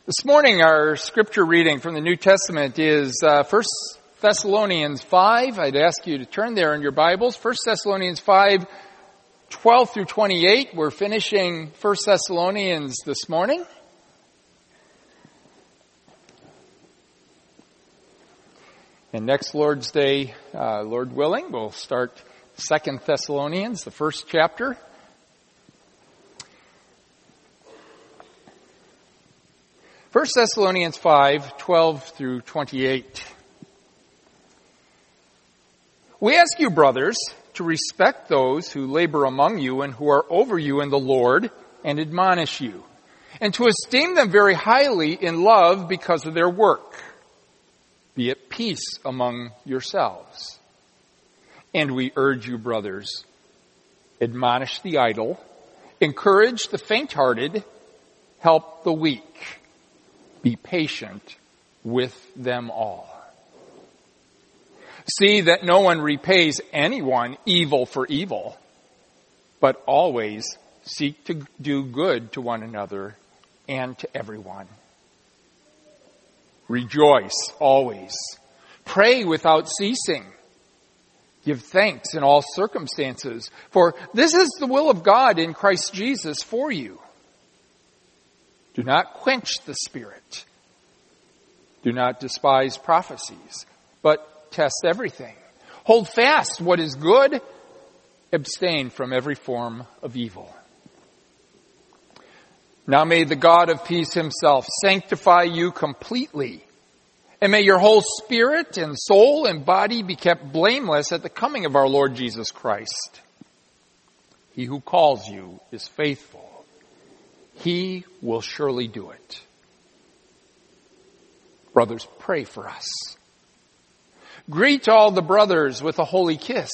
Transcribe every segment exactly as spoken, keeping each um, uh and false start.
This morning, our scripture reading from the New Testament is uh, First Thessalonians five. I'd ask you to turn there in your Bibles. First Thessalonians five, twelve through twenty-eight. We're finishing First Thessalonians this morning. And next Lord's Day, uh, Lord willing, we'll start Second Thessalonians, the first chapter. First Thessalonians five, twelve through twenty-eight. We ask you, brothers, to respect those who labor among you and who are over you in the Lord and admonish you, and to esteem them very highly in love because of their work. Be at peace among yourselves. And we urge you, brothers, admonish the idle, encourage the faint-hearted, help the weak. Be patient with them all. See that no one repays anyone evil for evil, but always seek to do good to one another and to everyone. Rejoice always. Pray without ceasing. Give thanks in all circumstances, for this is the will of God in Christ Jesus for you. Do not quench the Spirit. Do not despise prophecies, but test everything. Hold fast what is good. Abstain from every form of evil. Now may the God of peace himself sanctify you completely, and may your whole spirit and soul and body be kept blameless at the coming of our Lord Jesus Christ. He who calls you is faithful. He will surely do it. Brothers, pray for us. Greet all the brothers with a holy kiss.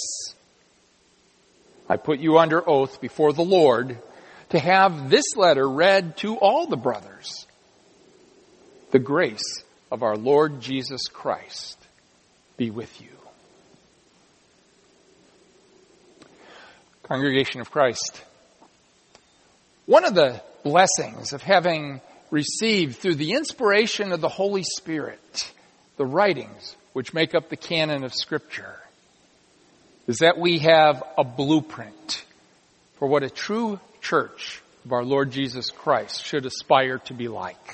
I put you under oath before the Lord to have this letter read to all the brothers. The grace of our Lord Jesus Christ be with you. Congregation of Christ, one of the blessings of having received through the inspiration of the Holy Spirit the writings which make up the canon of Scripture is that we have a blueprint for what a true church of our Lord Jesus Christ should aspire to be like.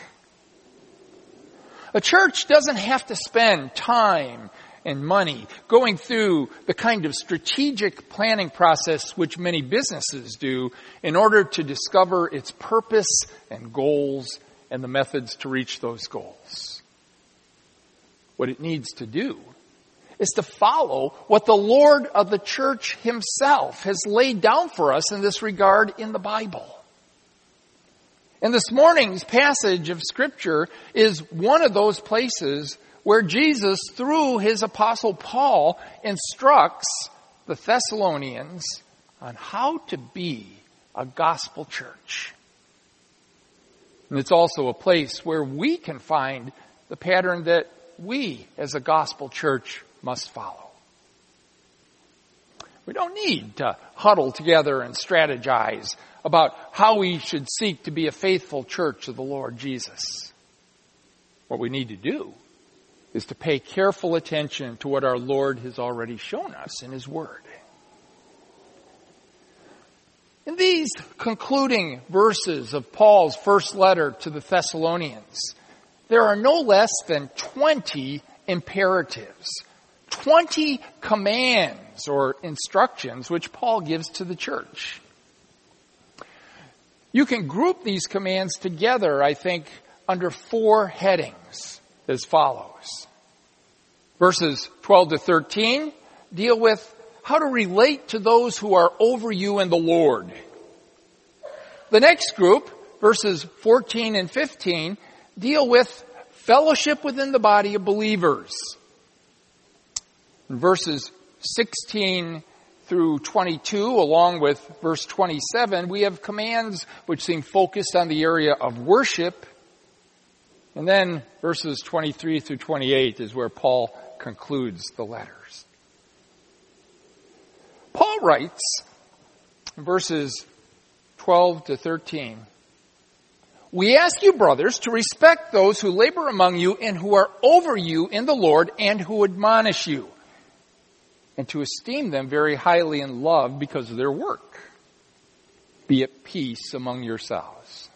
A church doesn't have to spend time and money going through the kind of strategic planning process which many businesses do in order to discover its purpose and goals and the methods to reach those goals. What it needs to do is to follow what the Lord of the church himself has laid down for us in this regard in the Bible. And this morning's passage of Scripture is one of those places where Jesus, through his apostle Paul, instructs the Thessalonians on how to be a gospel church. And it's also a place where we can find the pattern that we, as a gospel church, must follow. We don't need to huddle together and strategize about how we should seek to be a faithful church of the Lord Jesus. What we need to do is to pay careful attention to what our Lord has already shown us in his word. In these concluding verses of Paul's first letter to the Thessalonians, there are no less than twenty imperatives, twenty commands or instructions which Paul gives to the church. You can group these commands together, I think, under four headings as follows. Verses twelve to thirteen deal with how to relate to those who are over you in the Lord. The next group, verses fourteen and fifteen, deal with fellowship within the body of believers. In verses sixteen through twenty-two, along with verse twenty-seven, we have commands which seem focused on the area of worship. And then verses twenty-three through twenty-eight is where Paul concludes the letters. Paul writes in verses twelve to thirteen, We ask you, brothers, to respect those who labor among you and who are over you in the Lord and who admonish you, and to esteem them very highly in love because of their work. Be at peace among yourselves.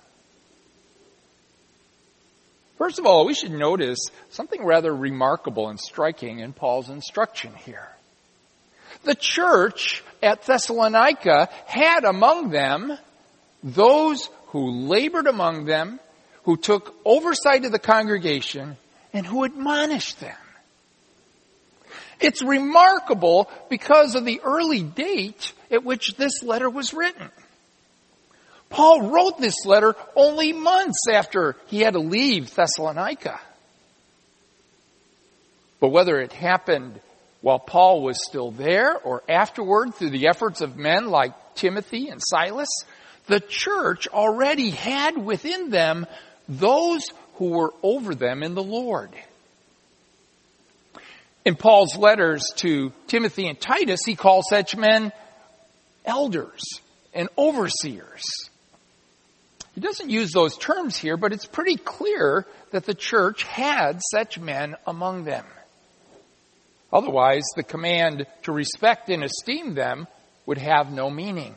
First of all, we should notice something rather remarkable and striking in Paul's instruction here. The church at Thessalonica had among them those who labored among them, who took oversight of the congregation, and who admonished them. It's remarkable because of the early date at which this letter was written. Paul wrote this letter only months after he had to leave Thessalonica. But whether it happened while Paul was still there or afterward through the efforts of men like Timothy and Silas, the church already had within them those who were over them in the Lord. In Paul's letters to Timothy and Titus, he calls such men elders and overseers. He doesn't use those terms here, but it's pretty clear that the church had such men among them. Otherwise, the command to respect and esteem them would have no meaning.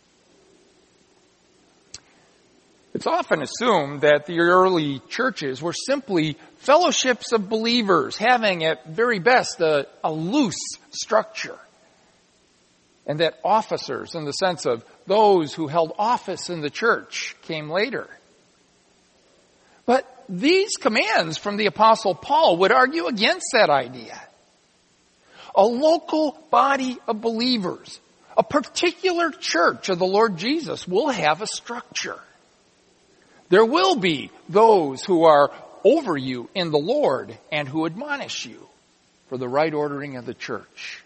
It's often assumed that the early churches were simply fellowships of believers, having at very best a, a loose structure. And that officers, in the sense of those who held office in the church, came later. But these commands from the Apostle Paul would argue against that idea. A local body of believers, a particular church of the Lord Jesus, will have a structure. There will be those who are over you in the Lord and who admonish you for the right ordering of the church.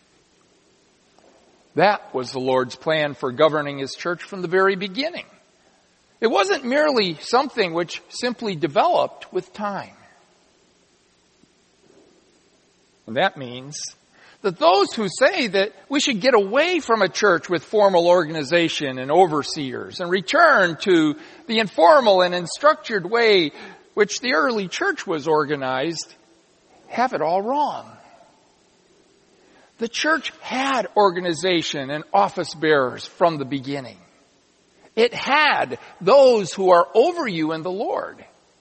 That was the Lord's plan for governing His church from the very beginning. It wasn't merely something which simply developed with time. And that means that those who say that we should get away from a church with formal organization and overseers and return to the informal and unstructured way which the early church was organized have it all wrong. The church had organization and office bearers from the beginning. It had those who are over you in the Lord.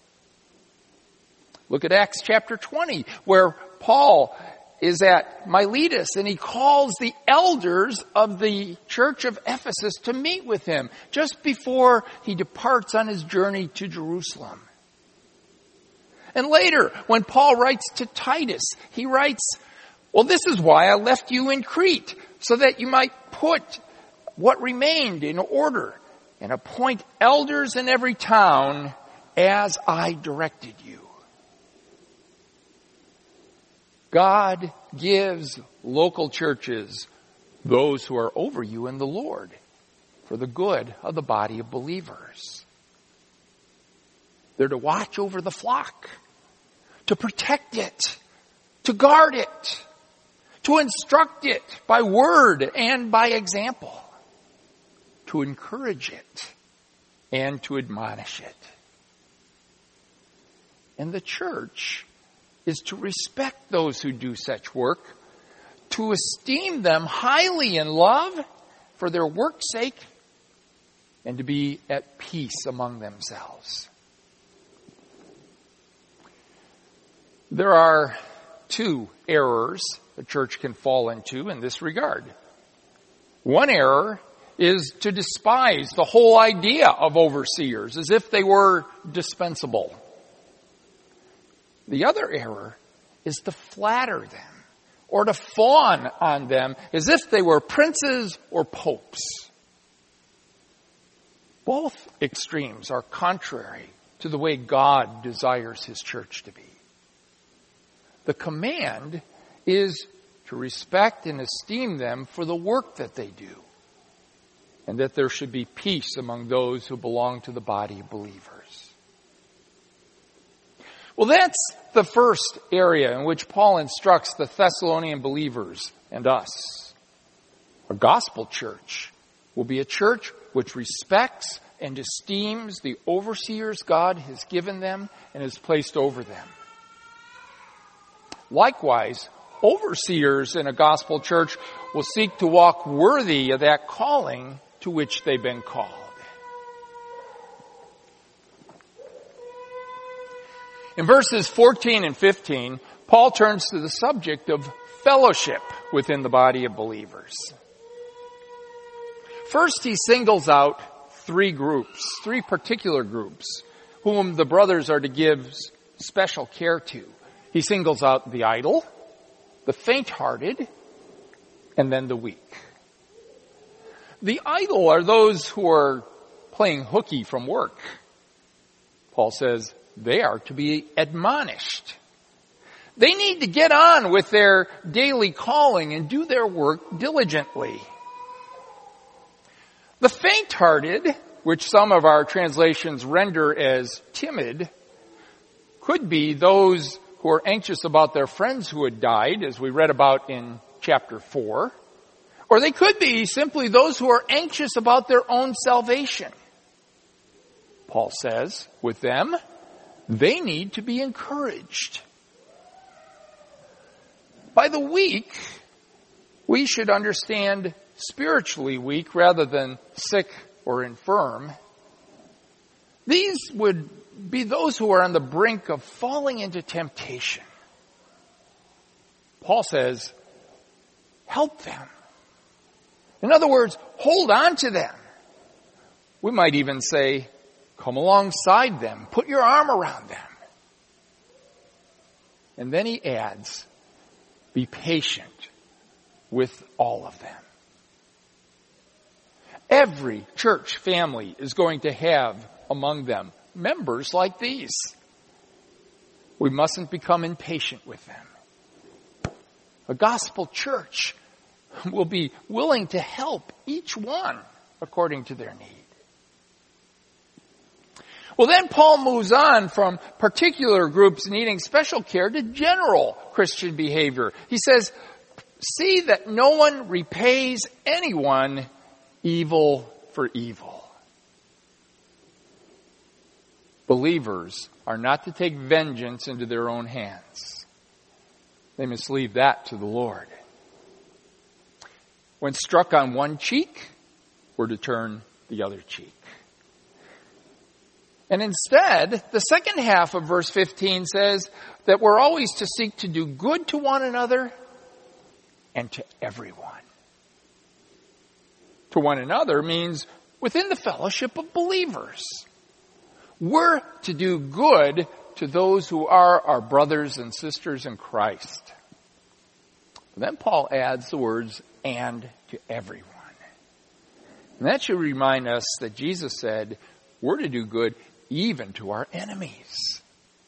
Look at Acts chapter twenty, where Paul is at Miletus, and he calls the elders of the church of Ephesus to meet with him just before he departs on his journey to Jerusalem. And later, when Paul writes to Titus, he writes, well, this is why I left you in Crete, so that you might put what remained in order and appoint elders in every town as I directed you. God gives local churches those who are over you in the Lord for the good of the body of believers. They're to watch over the flock, to protect it, to guard it, to instruct it by word and by example, to encourage it and to admonish it. And the church is to respect those who do such work, to esteem them highly in love for their work's sake, and to be at peace among themselves. There are two errors the church can fall into in this regard. One error is to despise the whole idea of overseers as if they were dispensable. The other error is to flatter them or to fawn on them as if they were princes or popes. Both extremes are contrary to the way God desires His church to be. The command is to respect and esteem them for the work that they do, and that there should be peace among those who belong to the body of believers. Well, that's the first area in which Paul instructs the Thessalonian believers and us. A gospel church will be a church which respects and esteems the overseers God has given them and has placed over them. Likewise, overseers in a gospel church will seek to walk worthy of that calling to which they've been called. In verses fourteen and fifteen, Paul turns to the subject of fellowship within the body of believers. First, he singles out three groups, three particular groups, whom the brothers are to give special care to. He singles out the idle, the faint-hearted, and then the weak. The idle are those who are playing hooky from work. Paul says they are to be admonished. They need to get on with their daily calling and do their work diligently. The faint-hearted, which some of our translations render as timid, could be those who are anxious about their friends who had died, as we read about in chapter four. Or they could be simply those who are anxious about their own salvation. Paul says, with them, they need to be encouraged. By the weak, we should understand spiritually weak rather than sick or infirm. These would be those who are on the brink of falling into temptation. Paul says, help them. In other words, hold on to them. We might even say, come alongside them. Put your arm around them. And then he adds, be patient with all of them. Every church family is going to have among them members like these. We mustn't become impatient with them. A gospel church will be willing to help each one according to their need. Well, then Paul moves on from particular groups needing special care to general Christian behavior. He says, see that no one repays anyone evil for evil. Believers are not to take vengeance into their own hands. They must leave that to the Lord. When struck on one cheek, we're to turn the other cheek. And instead, the second half of verse fifteen says that we're always to seek to do good to one another and to everyone. To one another means within the fellowship of believers. We're to do good to those who are our brothers and sisters in Christ. And then Paul adds the words, and to everyone. And that should remind us that Jesus said, we're to do good even to our enemies.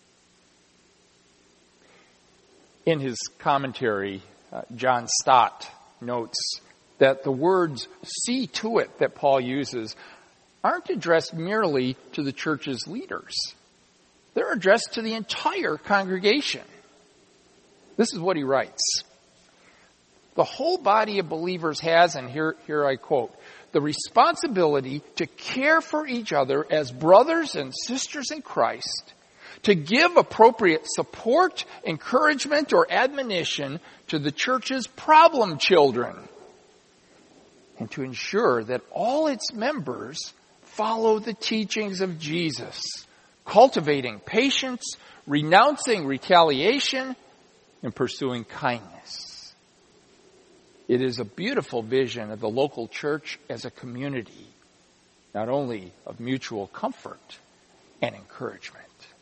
In his commentary, uh, John Stott notes that the words see to it that Paul uses aren't addressed merely to the church's leaders. They're addressed to the entire congregation. This is what he writes. The whole body of believers has, and here, here I quote, the responsibility to care for each other as brothers and sisters in Christ, to give appropriate support, encouragement, or admonition to the church's problem children, and to ensure that all its members follow the teachings of Jesus, cultivating patience, renouncing retaliation, and pursuing kindness. It is a beautiful vision of the local church as a community, not only of mutual comfort and encouragement.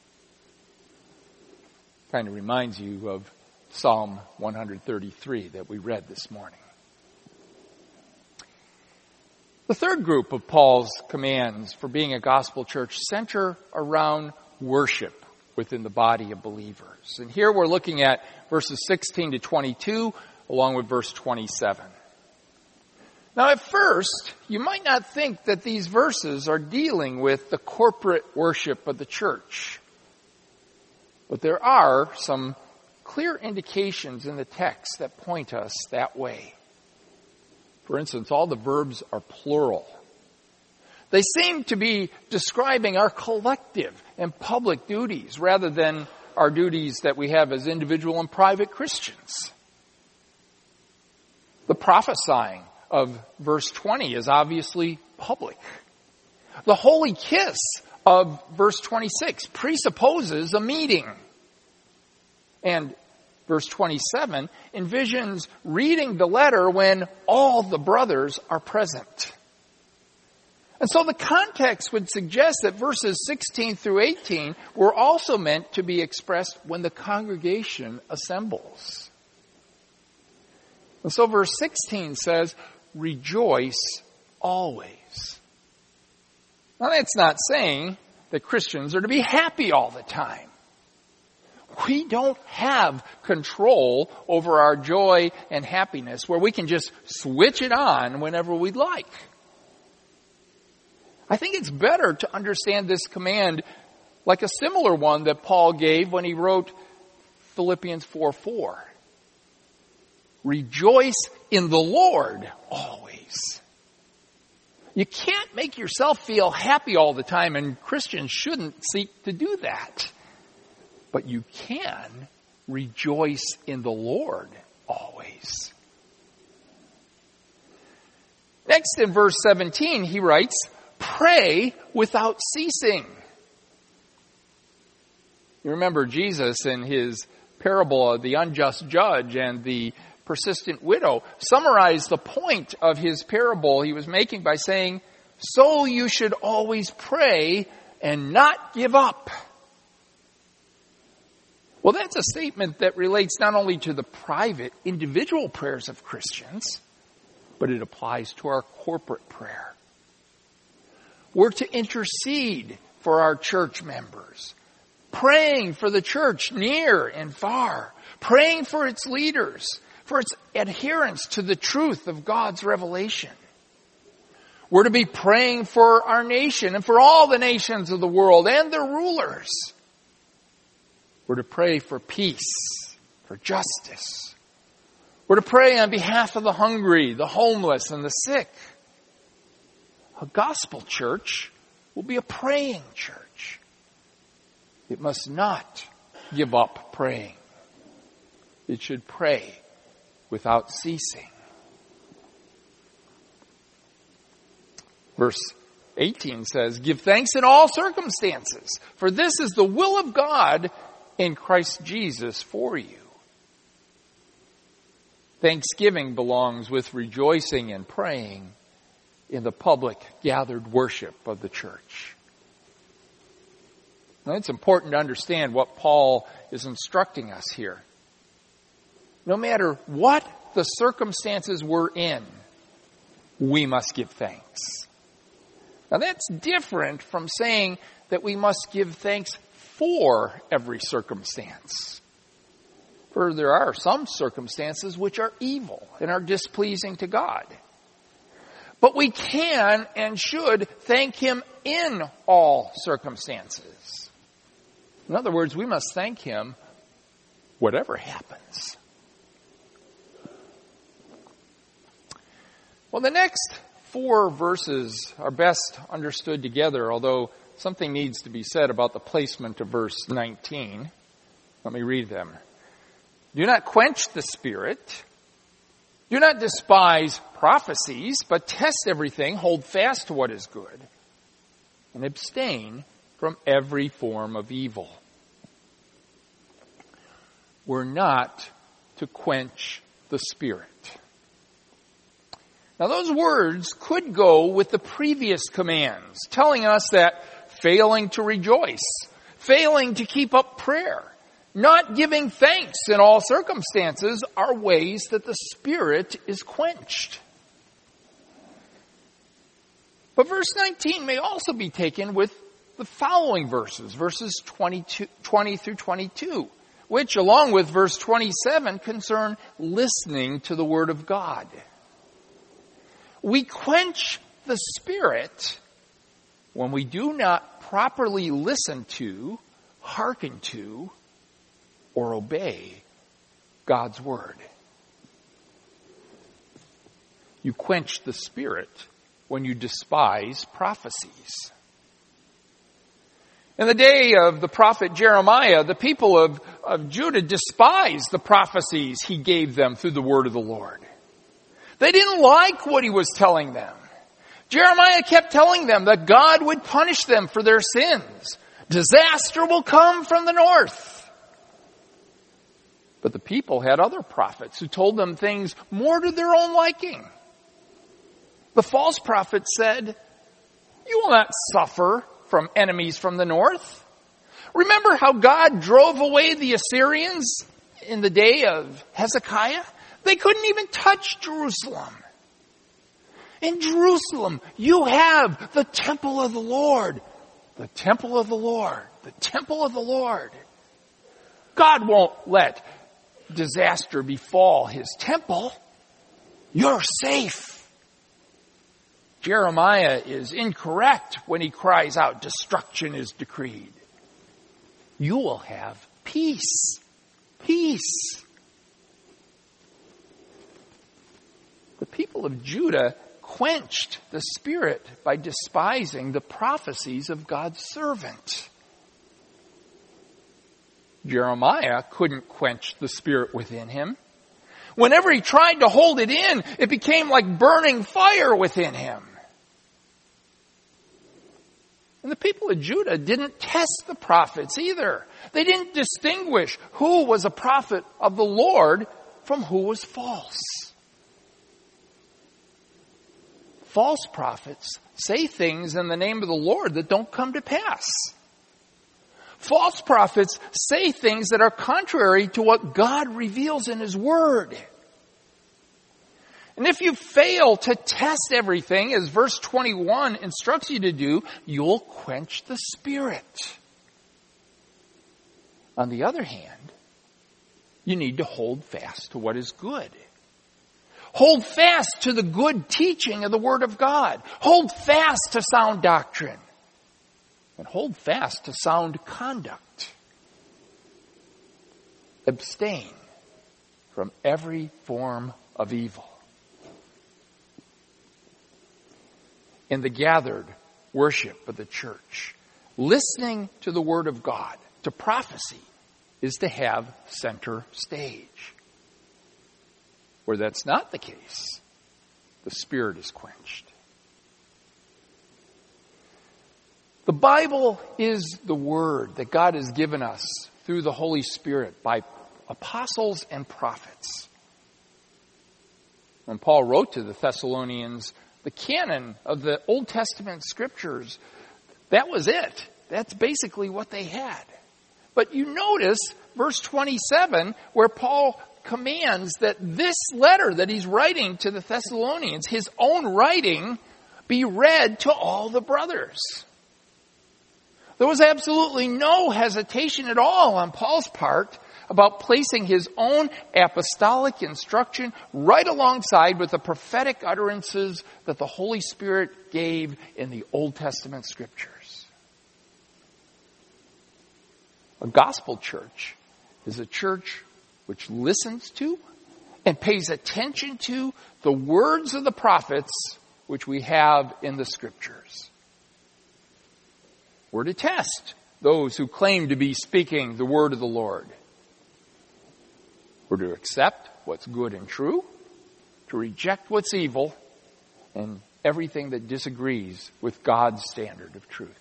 Kind of reminds you of Psalm one thirty-three that we read this morning. The third group of Paul's commands for being a gospel church center around worship within the body of believers. And here we're looking at verses sixteen to twenty-two, along with verse twenty-seven. Now at first, you might not think that these verses are dealing with the corporate worship of the church. But there are some clear indications in the text that point us that way. For instance, all the verbs are plural. They seem to be describing our collective and public duties rather than our duties that we have as individual and private Christians. The prophesying of verse twenty is obviously public. The holy kiss of verse twenty-six presupposes a meeting. And verse twenty-seven envisions reading the letter when all the brothers are present. And so the context would suggest that verses sixteen through eighteen were also meant to be expressed when the congregation assembles. And so verse sixteen says, rejoice always. Now that's not saying that Christians are to be happy all the time. We don't have control over our joy and happiness where we can just switch it on whenever we'd like. I think it's better to understand this command like a similar one that Paul gave when he wrote Philippians four four. Rejoice in the Lord always. You can't make yourself feel happy all the time, and Christians shouldn't seek to do that. But you can rejoice in the Lord always. Next in verse seventeen, he writes, pray without ceasing. You remember Jesus in his parable of the unjust judge and the persistent widow summarized the point of his parable he was making by saying, so you should always pray and not give up. Well, that's a statement that relates not only to the private, individual prayers of Christians, but it applies to our corporate prayer. We're to intercede for our church members, praying for the church near and far, praying for its leaders, for its adherence to the truth of God's revelation. We're to be praying for our nation and for all the nations of the world and their rulers. We're to pray for peace, for justice. We're to pray on behalf of the hungry, the homeless, and the sick. A gospel church will be a praying church. It must not give up praying. It should pray without ceasing. Verse eighteen says, give thanks in all circumstances, for this is the will of God in Christ Jesus for you. Thanksgiving belongs with rejoicing and praying in the public gathered worship of the church. Now, it's important to understand what Paul is instructing us here. No matter what the circumstances we're in, we must give thanks. Now, that's different from saying that we must give thanks for every circumstance. For there are some circumstances which are evil and are displeasing to God. But we can and should thank Him in all circumstances. In other words, we must thank Him whatever happens. Well, the next four verses are best understood together, although something needs to be said about the placement of verse nineteen. Let me read them. Do not quench the Spirit. Do not despise prophecies, but test everything, hold fast to what is good, and abstain from every form of evil. We're not to quench the Spirit. Now, those words could go with the previous commands, telling us that failing to rejoice, failing to keep up prayer, not giving thanks in all circumstances are ways that the Spirit is quenched. But verse nineteen may also be taken with the following verses, verses twenty-two, twenty through twenty-two, which, along with verse twenty-seven, concern listening to the Word of God. We quench the Spirit when we do not properly listen to, hearken to, or obey God's Word. You quench the Spirit when you despise prophecies. In the day of the prophet Jeremiah, the people of, of Judah despised the prophecies he gave them through the word of the Lord. They didn't like what he was telling them. Jeremiah kept telling them that God would punish them for their sins. Disaster will come from the north. But the people had other prophets who told them things more to their own liking. The false prophet said, "You will not suffer from enemies from the north." Remember how God drove away the Assyrians in the day of Hezekiah? They couldn't even touch Jerusalem. In Jerusalem, you have the temple of the Lord. The temple of the Lord. The temple of the Lord. God won't let disaster befall his temple. You're safe. Jeremiah is incorrect when he cries out, "Destruction is decreed." You will have peace. Peace. The people of Judah quenched the Spirit by despising the prophecies of God's servant. Jeremiah couldn't quench the Spirit within him. Whenever he tried to hold it in, it became like burning fire within him. And the people of Judah didn't test the prophets either. They didn't distinguish who was a prophet of the Lord from who was false. False prophets say things in the name of the Lord that don't come to pass. False prophets say things that are contrary to what God reveals in His Word. And if you fail to test everything, as verse twenty-one instructs you to do, you'll quench the Spirit. On the other hand, you need to hold fast to what is good. Hold fast to the good teaching of the Word of God. Hold fast to sound doctrine. And hold fast to sound conduct. Abstain from every form of evil. In the gathered worship of the church, listening to the Word of God, to prophecy, is to have center stage. Where that's not the case, the Spirit is quenched. The Bible is the Word that God has given us through the Holy Spirit by apostles and prophets. When Paul wrote to the Thessalonians, the canon of the Old Testament scriptures, that was it. That's basically what they had. But you notice verse twenty-seven, where Paul commands that this letter that he's writing to the Thessalonians, his own writing, be read to all the brothers. There was absolutely no hesitation at all on Paul's part about placing his own apostolic instruction right alongside with the prophetic utterances that the Holy Spirit gave in the Old Testament scriptures. A gospel church is a church which listens to and pays attention to the words of the prophets which we have in the scriptures. We're to test those who claim to be speaking the word of the Lord. We're to accept what's good and true, to reject what's evil, and everything that disagrees with God's standard of truth.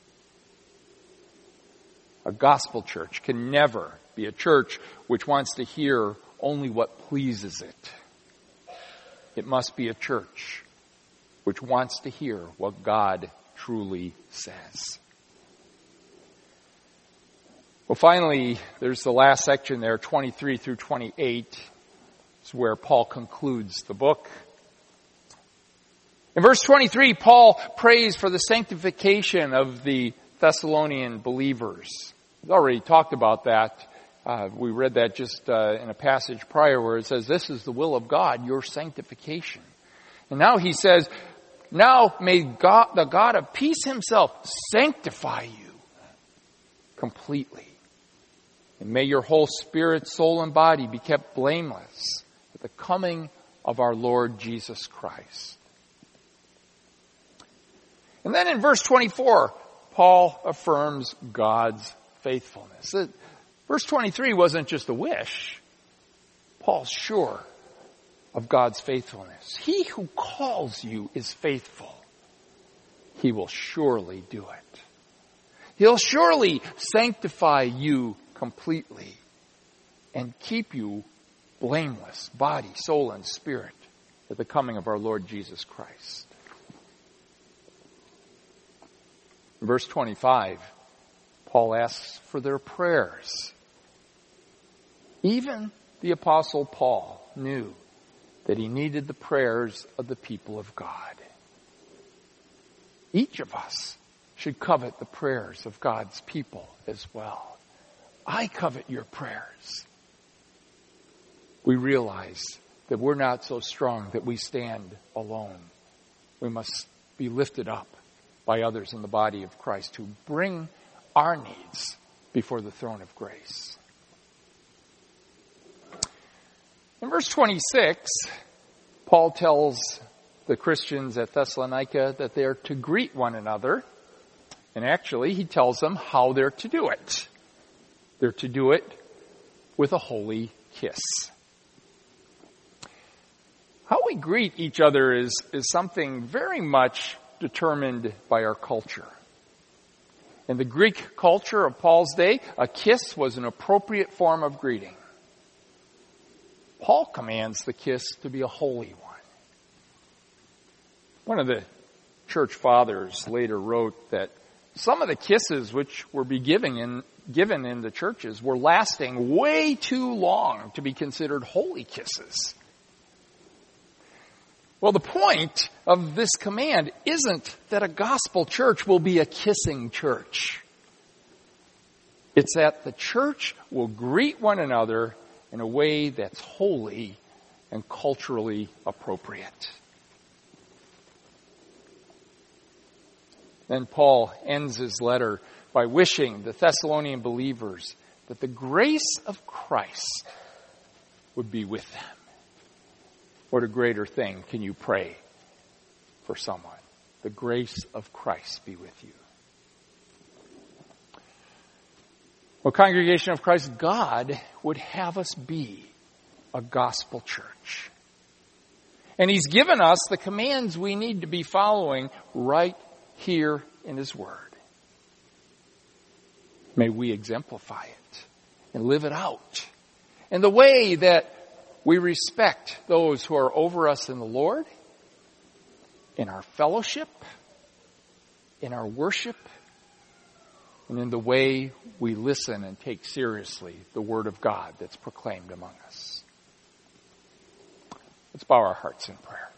A gospel church can never be a church which wants to hear only what pleases it. It must be a church which wants to hear what God truly says. Well, finally, there's the last section there, twenty-three through twenty-eight. It's where Paul concludes the book. In verse twenty-three, Paul prays for the sanctification of the Thessalonian believers. We've already talked about that. Uh, we read that just uh, in a passage prior where it says, "This is the will of God, your sanctification." And now he says, "Now may God, the God of peace himself sanctify you completely. And may your whole spirit, soul, and body be kept blameless at the coming of our Lord Jesus Christ." And then in verse twenty-four, Paul affirms God's faithfulness. Verse twenty-three wasn't just a wish. Paul's sure of God's faithfulness. He who calls you is faithful. He will surely do it. He'll surely sanctify you completely and keep you blameless, body, soul, and spirit, at the coming of our Lord Jesus Christ. In verse twenty-five, Paul asks for their prayers. Even the Apostle Paul knew that he needed the prayers of the people of God. Each of us should covet the prayers of God's people as well. I covet your prayers. We realize that we're not so strong that we stand alone. We must be lifted up by others in the body of Christ who bring our needs before the throne of grace. In verse twenty-six, Paul tells the Christians at Thessalonica that they are to greet one another. And actually, he tells them how they're to do it. They're to do it with a holy kiss. How we greet each other is, is something very much determined by our culture. In the Greek culture of Paul's day, a kiss was an appropriate form of greeting. Paul commands the kiss to be a holy one. One of the church fathers later wrote that some of the kisses which were be given in, given in the churches were lasting way too long to be considered holy kisses. Well, the point of this command isn't that a gospel church will be a kissing church. It's that the church will greet one another in a way that's holy and culturally appropriate. Then Paul ends his letter by wishing the Thessalonian believers that the grace of Christ would be with them. What a greater thing can you pray for someone? The grace of Christ be with you. Well, congregation of Christ, God would have us be a gospel church. And He's given us the commands we need to be following right here in His Word. May we exemplify it and live it out in the way that we respect those who are over us in the Lord, in our fellowship, in our worship, and in the way we listen and take seriously the Word of God that's proclaimed among us. Let's bow our hearts in prayer.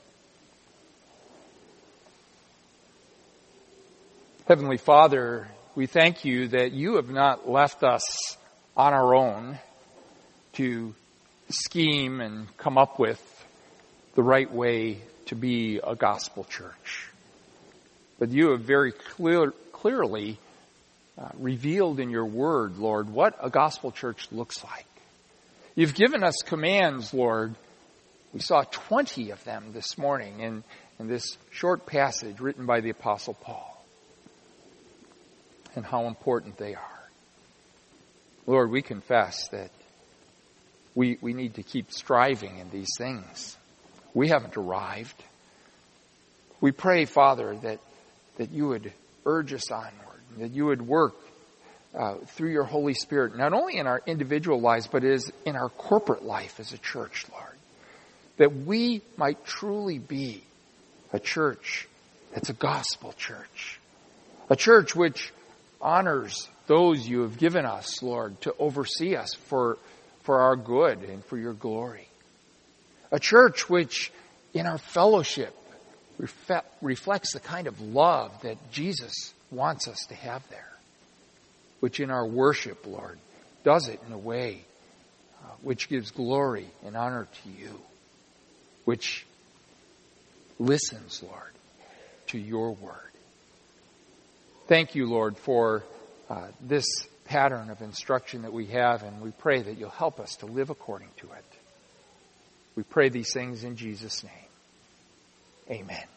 Heavenly Father, we thank you that you have not left us on our own to scheme and come up with the right way to be a gospel church. But you have very clear, clearly uh, revealed in your word, Lord, what a gospel church looks like. You've given us commands, Lord. We saw twenty of them this morning in, in this short passage written by the Apostle Paul. And how important they are. Lord, we confess that we, we need to keep striving in these things. We haven't arrived. We pray, Father, that, that you would urge us onward, that you would work uh, through your Holy Spirit, not only in our individual lives, but is in our corporate life as a church, Lord. That we might truly be a church that's a gospel church. A church which honors those you have given us, Lord, to oversee us for, for our good and for your glory. A church which, in our fellowship, ref- reflects the kind of love that Jesus wants us to have there. Which in our worship, Lord, does it in a way uh, which gives glory and honor to you. Which listens, Lord, to your word. Thank you, Lord, for uh, this pattern of instruction that we have, and we pray that you'll help us to live according to it. We pray these things in Jesus' name. Amen.